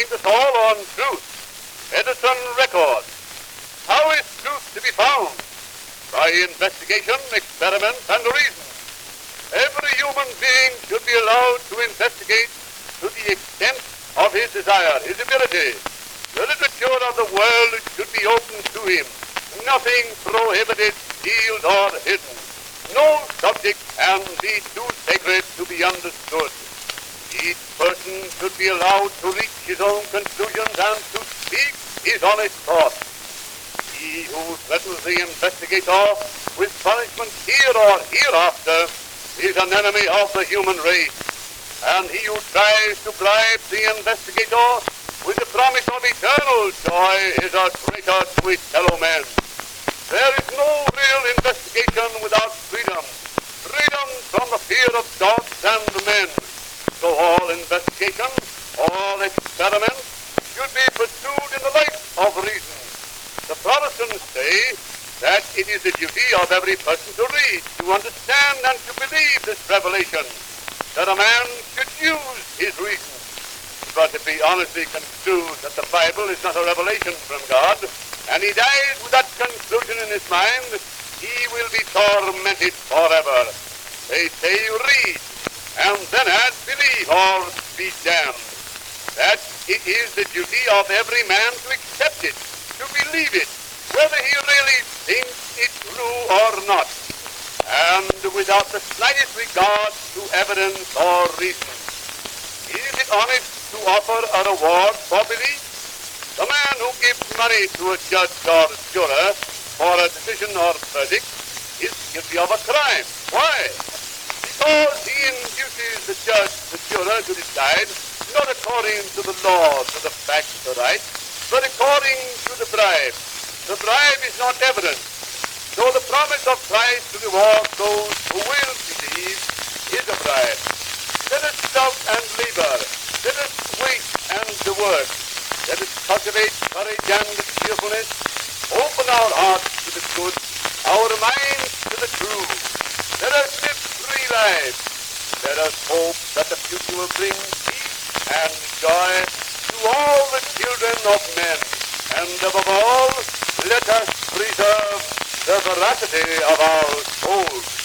brings us all on truth. Edison records. How is truth to be found? By investigation, experiment, and reason. Every human being should be allowed to investigate to the extent of his desire, his ability. The literature of the world should be open to him. Nothing prohibited, sealed, or hidden. No subject can be too sacred to be understood. Each person should be allowed to reach his own conclusions and to speak his honest thoughts. He who threatens the investigator with punishment here or hereafter is an enemy of the human race, and he who tries to bribe the investigator with the promise of eternal joy is a traitor to his fellow men. There is no real investigation without freedom, freedom from the fear of gods and men. So all investigation, all experiment should be pursued in the light of reason. The Protestants say that it is the duty of every person to read, to understand, and to believe this revelation, that a man should use his reason. But if he honestly concludes that the Bible is not a revelation from God, and he dies with that conclusion in his mind, he will be tormented forever. They say read, and then add believe or be damned. That it is the duty of every man to accept it, to believe it, whether he really thinks it true or not, and without the slightest regard to evidence or reason. Is it honest to offer a reward for belief? The man who gives money to a judge or juror for a decision or verdict is guilty of a crime. Why? Because he induces the judge, the juror, to decide not according to the law, to the facts, the right, but according to the bribe. The bribe is not evidence. So the promise of Christ to reward those who will believe is a bribe. Let us doubt and labor. Let us wait and work. Let us cultivate courage and cheerfulness. Open our hearts to the good, our minds to the true. Let us live free lives. Let us hope that the future will bring peace and joy to all the children of men. And above all, let us preserve the veracity of our souls.